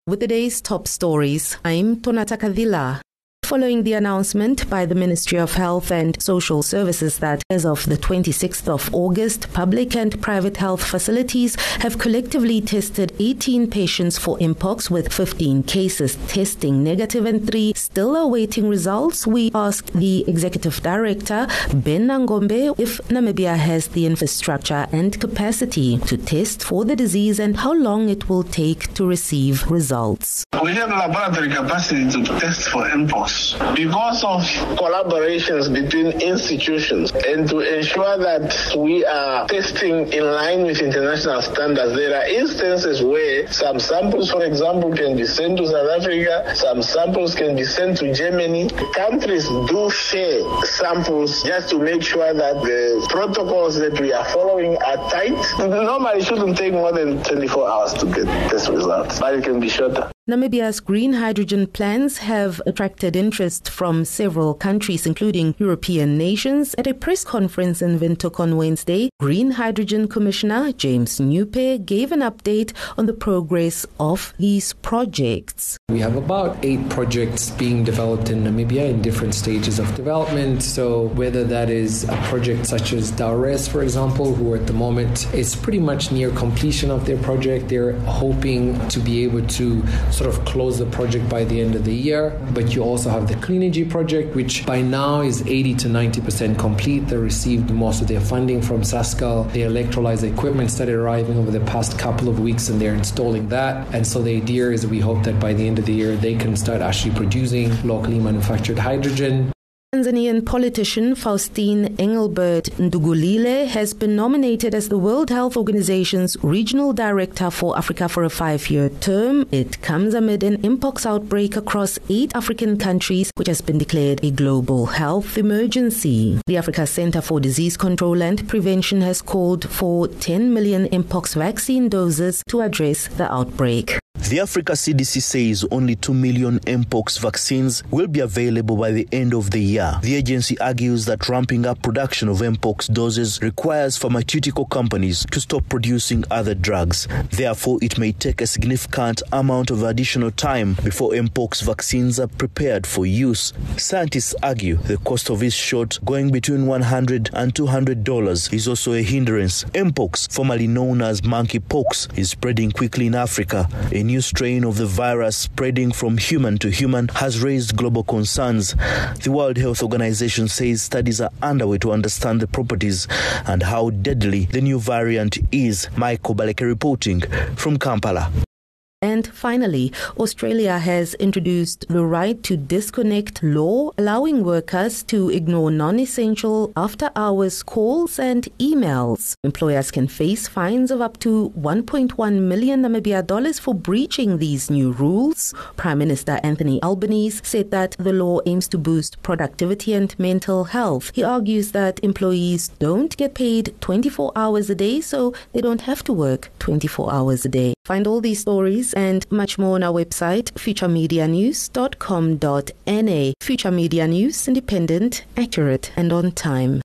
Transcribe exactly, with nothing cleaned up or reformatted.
With the day's top stories, I'm Tonata Kadila. Following the announcement by the Ministry of Health and Social Services that as of the twenty-sixth of August, public and private health facilities have collectively tested eighteen patients for mpox, with fifteen cases testing negative and three still awaiting results, we asked the Executive Director, Ben Nangombe, if Namibia has the infrastructure and capacity to test for the disease and how long it will take to receive results. We have laboratory capacity to test for mpox. Because of collaborations between institutions and to ensure that we are testing in line with international standards, there are instances where some samples, for example, can be sent to South Africa, some samples can be sent to Germany. Countries do share samples just to make sure that the protocols that we are following are tight. Normally it shouldn't take more than twenty-four hours to get test results, but it can be shorter. Namibia's green hydrogen plans have attracted interest from several countries, including European nations. At a press conference in Windhoek on Wednesday, Green Hydrogen Commissioner James Newpay gave an update on the progress of these projects. We have about eight projects being developed in Namibia in different stages of development. So whether that is a project such as Daures, for example, who at the moment is pretty much near completion of their project, they're hoping to be able to sort of close the project by the end of the year. But you also have the Cleanergy project, which by now is eighty to ninety percent complete. They received most of their funding from SASCAL. The electrolyzer equipment started arriving over the past couple of weeks and they're installing that. And so the idea is we hope that by the end of the year they can start actually producing locally manufactured hydrogen. Tanzanian politician Faustine Engelbert Ndugulile has been nominated as the World Health Organization's Regional Director for Africa for a five-year term. It comes amid an mpox outbreak across eight African countries, which has been declared a global health emergency. The Africa Center for Disease Control and Prevention has called for ten million mpox vaccine doses to address the outbreak. The Africa C D C says only two million mpox vaccines will be available by the end of the year. The agency argues that ramping up production of mpox doses requires pharmaceutical companies to stop producing other drugs. Therefore, it may take a significant amount of additional time before mpox vaccines are prepared for use. Scientists argue the cost of each shot, going between one hundred dollars and two hundred dollars, is also a hindrance. Mpox, formerly known as monkeypox, is spreading quickly in Africa. A new strain of the virus spreading from human to human has raised global concerns. The World Health Organization says studies are underway to understand the properties and how deadly the new variant is. Michael Baleke reporting from Kampala. And finally, Australia has introduced the right to disconnect law, allowing workers to ignore non-essential after-hours calls and emails. Employers can face fines of up to one point one million Namibia dollars for breaching these new rules. Prime Minister Anthony Albanese said that the law aims to boost productivity and mental health. He argues that employees don't get paid twenty-four hours a day, so they don't have to work twenty-four hours a day. Find all these stories and much more on our website, future media news dot com dot n a. Future Media News, independent, accurate, and on time.